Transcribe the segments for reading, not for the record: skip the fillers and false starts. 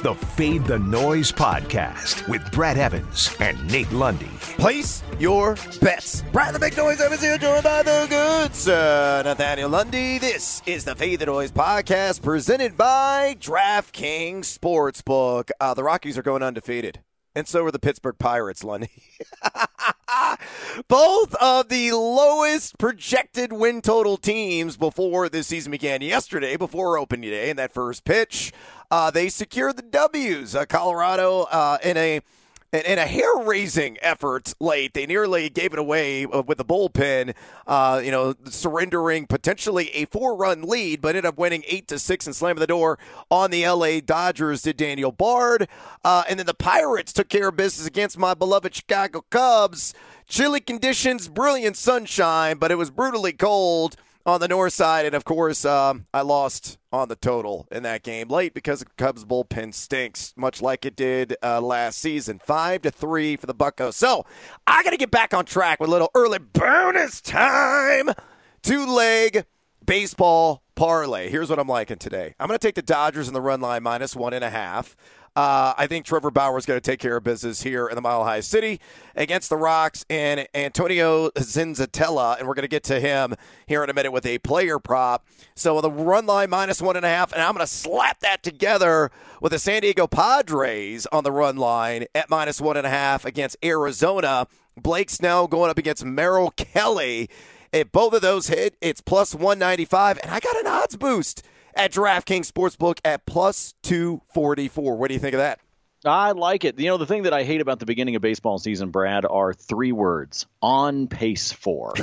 the Fade the Noise podcast with Brad Evans and Nate Lundy. Place your bets. Brad the Big Noise Evans here, joined by the good sir Nathaniel Lundy. This is the Fade the Noise podcast presented by DraftKings Sportsbook. The Rockies are going undefeated, and so are the Pittsburgh Pirates, Lundy. Both of the lowest projected win total teams before this season began yesterday, before opening day, in that first pitch. They secured the W's. Colorado in a hair-raising effort late. They nearly gave it away with the bullpen, surrendering potentially a 4-run lead, but ended up winning 8-6 and slamming the door on the L.A. Dodgers, did Daniel Bard. And then the Pirates took care of business against my beloved Chicago Cubs. Chilly conditions, brilliant sunshine, but it was brutally cold on the north side. And, of course, I lost on the total in that game late because the Cubs bullpen stinks, much like it did last season. 5-3 for the Buccos. So I got to get back on track with a little early bonus time. 2-leg baseball parlay. Here's what I'm liking today. I'm going to take the Dodgers in the run line -1.5. I think Trevor Bauer is going to take care of business here in the Mile High City against the Rocks and Antonio Zenzatella, and we're going to get to him here in a minute with a player prop. So the run line -1.5, and I'm going to slap that together with the San Diego Padres on the run line at -1.5 against Arizona. Blake Snell going up against Merrill Kelly. If both of those hit, it's +195, and I got an odds boost at DraftKings Sportsbook at +244. What do you think of that? I like it. You know, the thing that I hate about the beginning of baseball season, Brad, are 3 words: on pace for.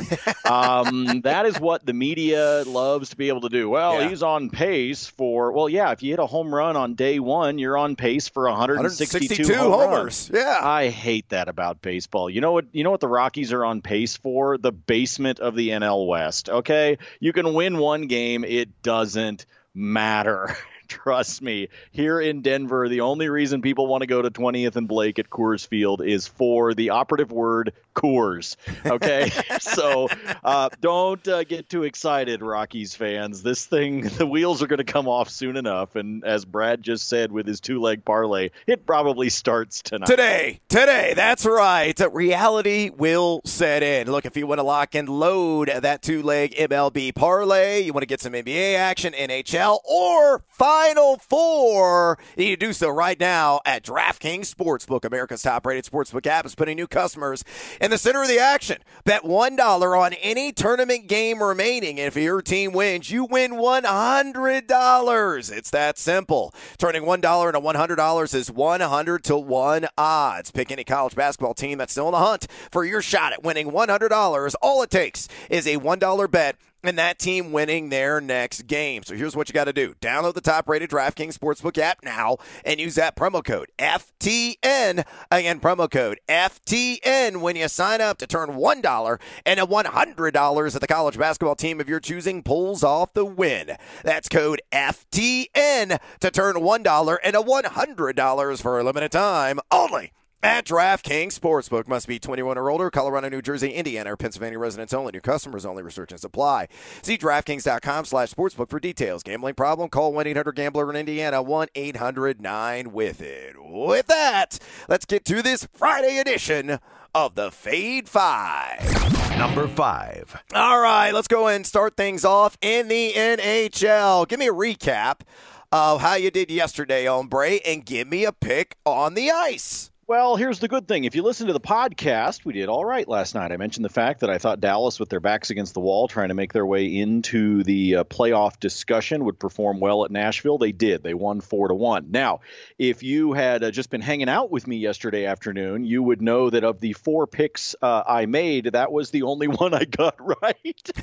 That is what the media loves to be able to do. Well, he's on pace for, well, yeah, if you hit a home run on day one, you're on pace for 162 homers. Yeah. I hate that about baseball. You know what the Rockies are on pace for? The basement of the NL West, okay? You can win one game, it doesn't matter. Trust me, here in Denver, the only reason people want to go to 20th and Blake at Coors Field is for the operative word, Coors. Okay? So don't get too excited, Rockies fans. This thing, the wheels are going to come off soon enough. And as Brad just said with his 2-leg parlay, it probably starts tonight. Today, that's right. Reality will set in. Look, if you want to lock and load that 2-leg MLB parlay, you want to get some NBA action, NHL, or Final Four, you need to do so right now at DraftKings Sportsbook. America's top-rated sportsbook app is putting new customers in the center of the action. Bet $1 on any tournament game remaining, and if your team wins, you win $100. It's that simple. Turning $1 into $100 is 100-1 odds. Pick any college basketball team that's still in the hunt for your shot at winning $100. All it takes is a $1 bet and that team winning their next game. So here's what you got to do. Download the top-rated DraftKings Sportsbook app now and use that promo code FTN. Again, promo code FTN when you sign up to turn $1 into $100 that the college basketball team of your choosing pulls off the win. That's code FTN to turn $1 into $100 for a limited time only at DraftKings Sportsbook. Must be 21 or older. Colorado, New Jersey, Indiana, or Pennsylvania residents only. New customers only. Restrictions apply. See DraftKings.com/sportsbook for details. Gambling problem? Call 1-800-GAMBLER in Indiana. 1-800-9-WITH-IT. With that, let's get to this Friday edition of the Fade 5. Number 5. All right, let's go and start things off in the NHL. Give me a recap of how you did yesterday, hombre, and give me a pick on the ice. Well, here's the good thing. If you listen to the podcast, we did all right last night. I mentioned the fact that I thought Dallas, with their backs against the wall, trying to make their way into the playoff discussion, would perform well at Nashville. They did. They won 4-1. Now, if you had just been hanging out with me yesterday afternoon, you would know that of the 4 picks I made, that was the only one I got right.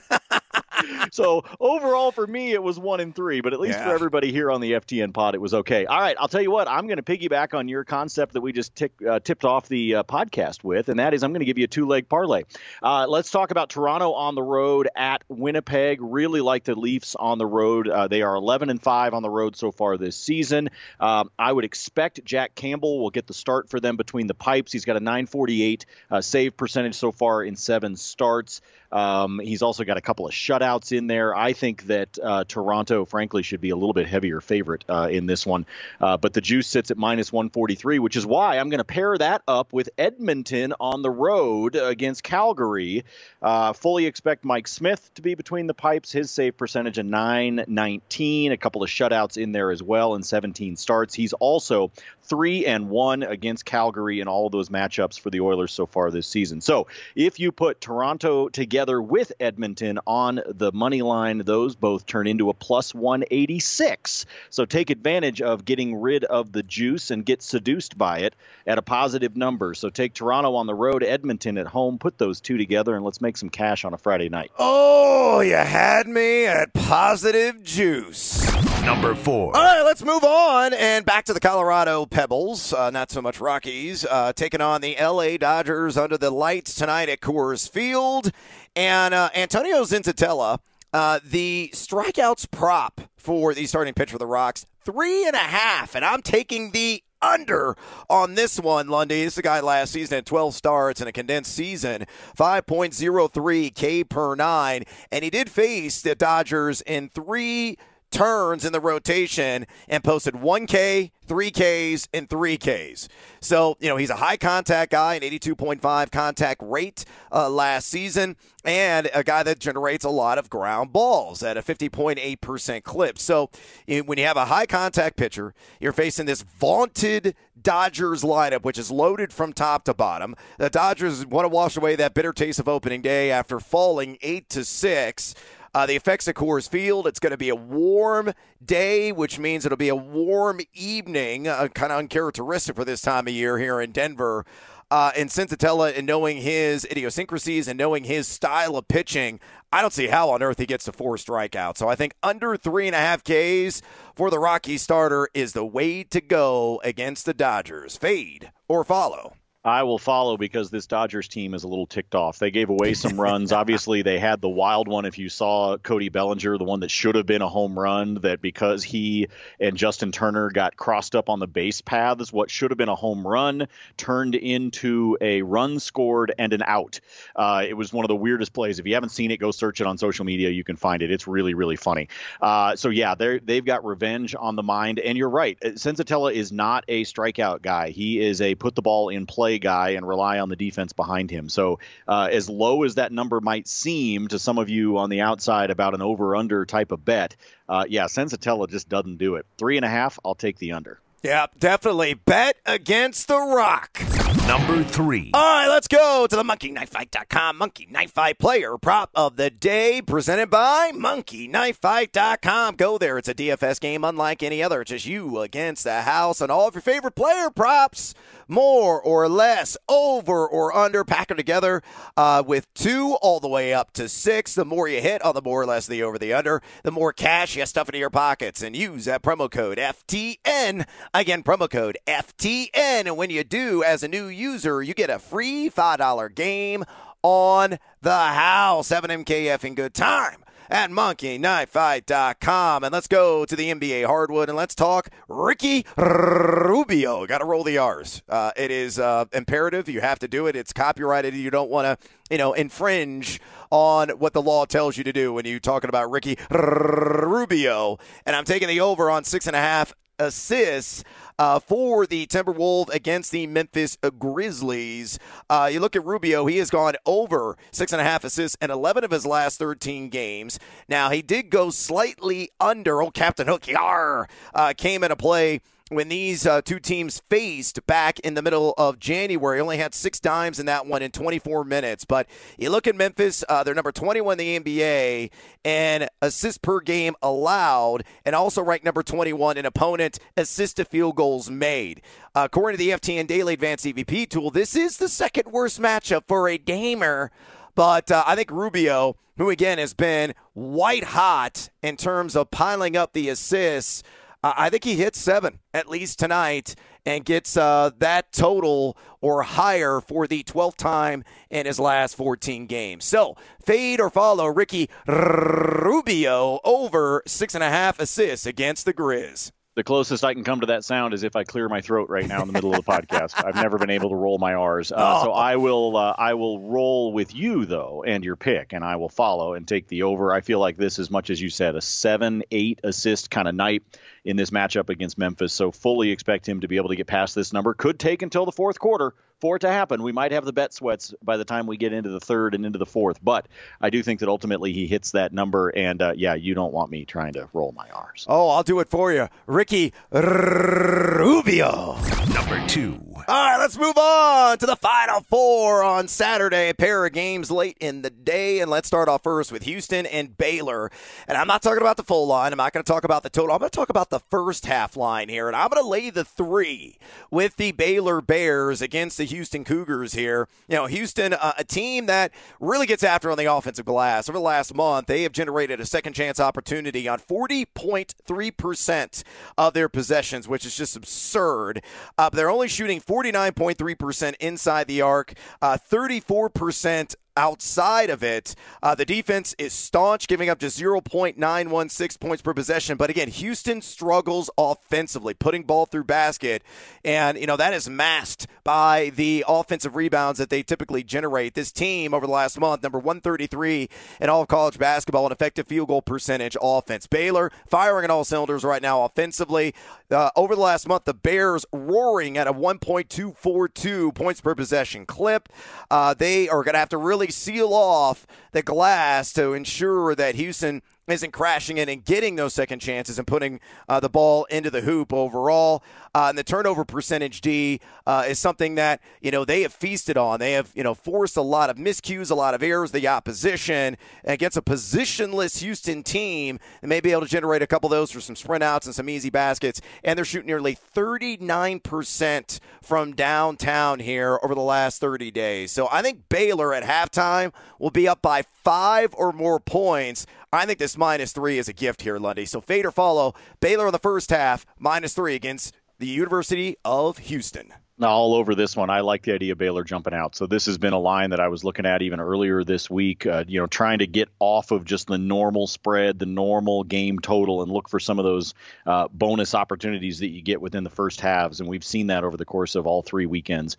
So overall for me, it was 1-3, but at least for everybody here on the FTN pod, it was okay. All right, I'll tell you what, I'm going to piggyback on your concept that we just tipped off the podcast with, and that is I'm going to give you a 2-leg parlay. Let's talk about Toronto on the road at Winnipeg. Really like the Leafs on the road. They are 11-5 on the road so far this season. I would expect Jack Campbell will get the start for them between the pipes. He's got a .948 save percentage so far in 7 starts. He's also got a couple of shutouts shutouts in there. I think that Toronto, frankly, should be a little bit heavier favorite in this one. But the juice sits at minus 143, which is why I'm going to pair that up with Edmonton on the road against Calgary. Fully expect Mike Smith to be between the pipes. His save percentage of .919, a couple of shutouts in there as well, and 17 starts. He's also 3-1 against Calgary in all of those matchups for the Oilers so far this season. So if you put Toronto together with Edmonton on the money line, those both turn into a plus 186. So take advantage of getting rid of the juice and get seduced by it at a positive number. So take Toronto on the road, Edmonton at home, put those two together, and let's make some cash on a Friday night. Oh, you had me at positive juice. Number 4. All right, let's move on and back to the Colorado Pebbles, not so much Rockies, taking on the L.A. Dodgers under the lights tonight at Coors Field. And Antonio Zenzatella, the strikeouts prop for the starting pitcher for the Rocks, 3.5, and I'm taking the under on this one, Lundy. This is a guy last season at 12 starts in a condensed season, 5.03 K per 9, and he did face the Dodgers in 3 turns in the rotation and posted 1K, 3Ks, and 3Ks. So, he's a high contact guy, an 82.5 contact rate last season, and a guy that generates a lot of ground balls at a 50.8% clip. So when you have a high contact pitcher, you're facing this vaunted Dodgers lineup, which is loaded from top to bottom. The Dodgers want to wash away that bitter taste of opening day after falling 8-6. The effects at Coors Field, it's going to be a warm day, which means it'll be a warm evening, kind of uncharacteristic for this time of year here in Denver. And Zenzatella, and knowing his idiosyncrasies and knowing his style of pitching, I don't see how on earth he gets to 4 strikeouts. So I think under 3.5 Ks for the Rocky starter is the way to go against the Dodgers. Fade or follow? I will follow because this Dodgers team is a little ticked off. They gave away some runs. Obviously, they had the wild one. If you saw Cody Bellinger, the one that should have been a home run, that because he and Justin Turner got crossed up on the base paths, what should have been a home run turned into a run scored and an out. It was one of the weirdest plays. If you haven't seen it, go search it on social media. You can find it. It's really, really funny. So, yeah, they've got revenge on the mind. And you're right. Zenzatella is not a strikeout guy. He is a put the ball in play guy and rely on the defense behind him. So as low as that number might seem to some of you on the outside about an over-under type of bet, Zenzatella just doesn't do it. 3.5, I'll take the under. Yeah, definitely. Bet against the Rock. Number 3. All right, let's go to the MonkeyKnifeFight.com Monkey Knife Fight Player Prop of the Day, presented by MonkeyKnifeFight.com. Go there. It's a DFS game unlike any other. It's just you against the house and all of your favorite player props, more or less, over or under. Pack them together with 2 all the way up to 6. The more you hit on the more or less the over the under, the more cash you stuff into your pockets. And use that promo code FTN. Again, promo code FTN. And when you do, as a new user, you get a free $5 game on the house. Have an MKF in good time at MonkeyKnifeFight.com. And let's go to the NBA hardwood and let's talk Ricky Rubio. Got to roll the R's. It is imperative. You have to do it. It's copyrighted. You don't want to, infringe on what the law tells you to do when you're talking about Ricky Rubio. And I'm taking the over on 6.5 assists for the Timberwolves against the Memphis Grizzlies. You look at Rubio, he has gone over 6.5 assists in 11 of his last 13 games. Now, he did go slightly under. Captain Hook came into play when these two teams faced back in the middle of January. Only had 6 dimes in that one in 24 minutes. But you look at Memphis, they're number 21 in the NBA in assists per game allowed, and also ranked number 21 in opponent assist to field goals made. According to the FTN Daily Advanced EVP tool, this is the second worst matchup for a gamer. But I think Rubio, who again has been white hot in terms of piling up the assists, I think he hits 7 at least tonight and gets that total or higher for the 12th time in his last 14 games. So fade or follow Ricky Rubio over 6.5 assists against the Grizz. The closest I can come to that sound is if I clear my throat right now in the middle of the podcast. I've never been able to roll my R's. So I will roll with you, though, and your pick, and I will follow and take the over. I feel like this, as much as you said, a 7-8 assist kind of night in this matchup against Memphis. So fully expect him to be able to get past this number. Could take until the fourth quarter for it to happen. We might have the bet sweats by the time we get into the third and into the fourth, but I do think that ultimately he hits that number, and you don't want me trying to roll my R's. Oh, I'll do it for you. Ricky Rubio. Number 2. All right, let's move on to the Final Four on Saturday. A pair of games late in the day, and let's start off first with Houston and Baylor. And I'm not talking about the full line. I'm not going to talk about the total. I'm going to talk about the first half line here, and I'm going to lay the 3 with the Baylor Bears against the Houston Cougars here. You know, Houston, a team that really gets after on the offensive glass. Over the last month, they have generated a second chance opportunity on 40.3% of their possessions, which is just absurd. They're only shooting 49.3% inside the arc, 34% outside of it. The defense is staunch, giving up just 0.916 points per possession. But again, Houston struggles offensively, putting ball through basket. And, that is masked by the offensive rebounds that they typically generate. This team over the last month, number 133 in all of college basketball, an effective field goal percentage offense. Baylor firing on all cylinders right now offensively. Over the last month, the Bears roaring at a 1.242 points per possession clip. They are going to have to really seal off the glass to ensure that Houston isn't crashing in and getting those second chances and putting the ball into the hoop overall. And the turnover percentage, D, is something that, they have feasted on. They have, forced a lot of miscues, a lot of errors, the opposition. And against a positionless Houston team, they may be able to generate a couple of those for some sprint outs and some easy baskets. And they're shooting nearly 39% from downtown here over the last 30 days. So I think Baylor at halftime will be up by 5 or more points. I think this -3 is a gift here, Lundy. So fade or follow. Baylor in the first half, -3 against the University of Houston. All over this one. I like the idea of Baylor jumping out. So this has been a line that I was looking at even earlier this week, trying to get off of just the normal spread, the normal game total, and look for some of those bonus opportunities that you get within the first halves. And we've seen that over the course of all 3 weekends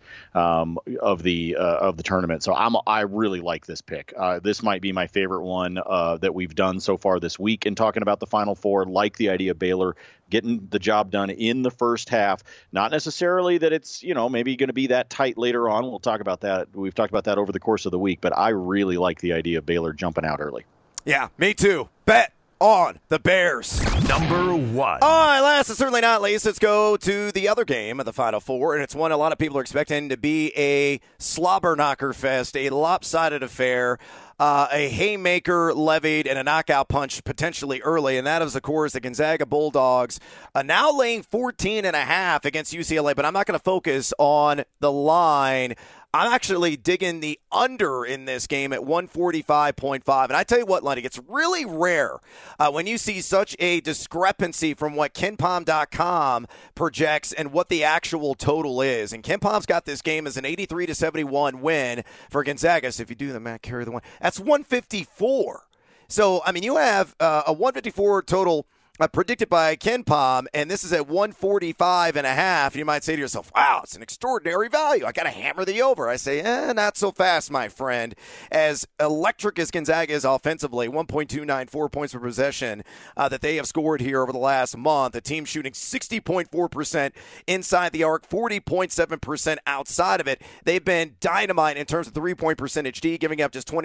of the tournament. So I really like this pick. This might be my favorite one that we've done so far this week in talking about the Final Four. Like the idea of Baylor getting the job done in the first half. Not necessarily that it's, maybe going to be that tight later on. We'll talk about that. We've talked about that over the course of the week, but I really like the idea of Baylor jumping out early. Yeah, me too. Bet on the Bears. Number 1. All right, last and certainly not least, let's go to the other game of the Final Four, and it's one a lot of people are expecting to be a slobber knocker fest, a lopsided affair. A haymaker levied and a knockout punch potentially early, and that is, of course, the Gonzaga Bulldogs now laying 14.5 against UCLA, but I'm not going to focus on the line. I'm actually digging the under in this game at 145.5. And I tell you what, Lundy, it's really rare when you see such a discrepancy from what KenPom.com projects and what the actual total is. And KenPom's got this game as an 83-71 win for Gonzaga. So if you do the math, carry the one, that's 154. So, you have a 154 total predicted by KenPom, and this is at 145.5. You might say to yourself, wow, it's an extraordinary value. I got to hammer the over. I say, not so fast, my friend. As electric as Gonzaga is offensively, 1.294 points per possession that they have scored here over the last month. The team shooting 60.4% inside the arc, 40.7% outside of it. They've been dynamite in terms of three-point percentage D, giving up just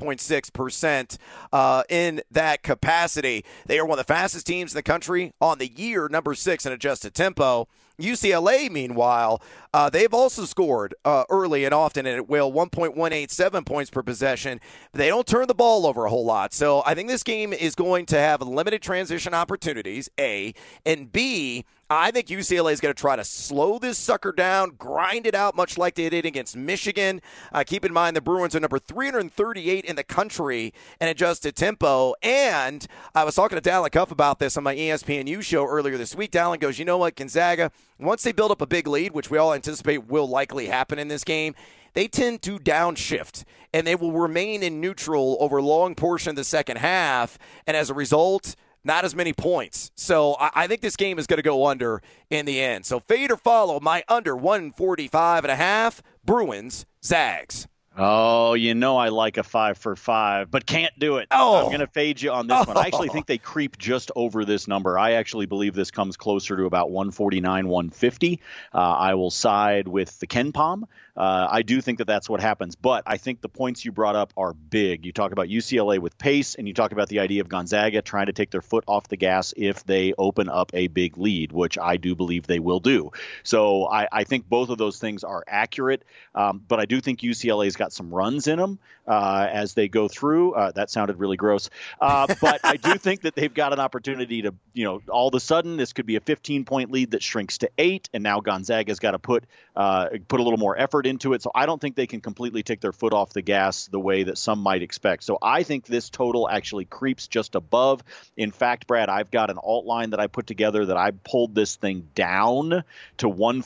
27.6% in that capacity. They are one of the fastest teams in the country on the year, number 6 in adjusted tempo. UCLA, meanwhile, they've also scored early and often, and at will, 1.187 points per possession. They don't turn the ball over a whole lot. So I think this game is going to have limited transition opportunities, A. And B, I think UCLA is going to try to slow this sucker down, grind it out much like they did against Michigan. Keep in mind the Bruins are number 338 in the country in adjusted tempo. And I was talking to Dallin Cuff about this on my ESPNU show earlier this week. Dallin goes, you know what, Gonzaga, once they build up a big lead, which we all anticipate will likely happen in this game, they tend to downshift, and they will remain in neutral over a long portion of the second half. And as a result, not as many points. So I think this game is going to go under in the end. So fade or follow my under 145.5, Bruins, Zags. Oh, I like a 5 for 5, but can't do it. I'm going to fade you on this one. I actually think they creep just over this number. I actually believe this comes closer to about 149, 150. I will side with the KenPom. I do think that that's what happens, but I think the points you brought up are big. You talk about UCLA with pace, and you talk about the idea of Gonzaga trying to take their foot off the gas if they open up a big lead, which I do believe they will do. So I think both of those things are accurate, but I do think UCLA's got some runs in them as they go through. That sounded really gross. But I do think that they've got an opportunity to, all of a sudden this could be a 15-point lead that shrinks to 8, and now Gonzaga's got to put a little more effort into it. So I don't think they can completely take their foot off the gas the way that some might expect. So I think this total actually creeps just above. In fact, Brad, I've got an alt line that I put together that I pulled this thing down to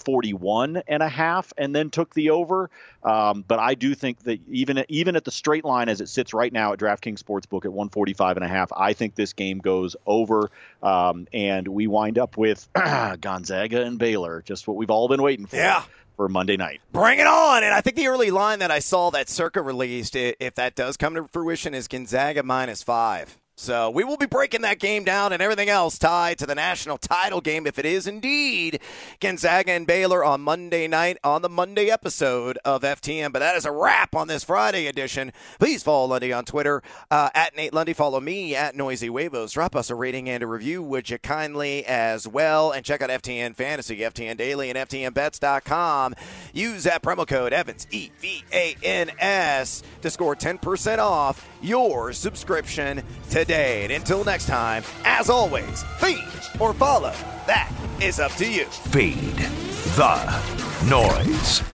141.5 and then took the over. But I do think that even at the straight line as it sits right now at DraftKings Sportsbook at 145.5, I think this game goes over, and we wind up with Gonzaga and Baylor, just what we've all been waiting for. Yeah. For Monday night. Bring it on. And I think the early line that I saw that Circa released, if that does come to fruition, is Gonzaga -5. So we will be breaking that game down and everything else tied to the national title game if it is indeed Gonzaga and Baylor on Monday night on the Monday episode of FTN. But that is a wrap on this Friday edition. Please follow Lundy on Twitter at Nate Lundy. Follow me at Noisy Huevos. Drop us a rating and a review, would you kindly, as well. And check out FTN Fantasy, FTN Daily, and FTNBets.com. Use that promo code Evans, EVANS, to score 10% off your subscription today. And until next time, as always, feed or follow. That is up to you. Feed the noise.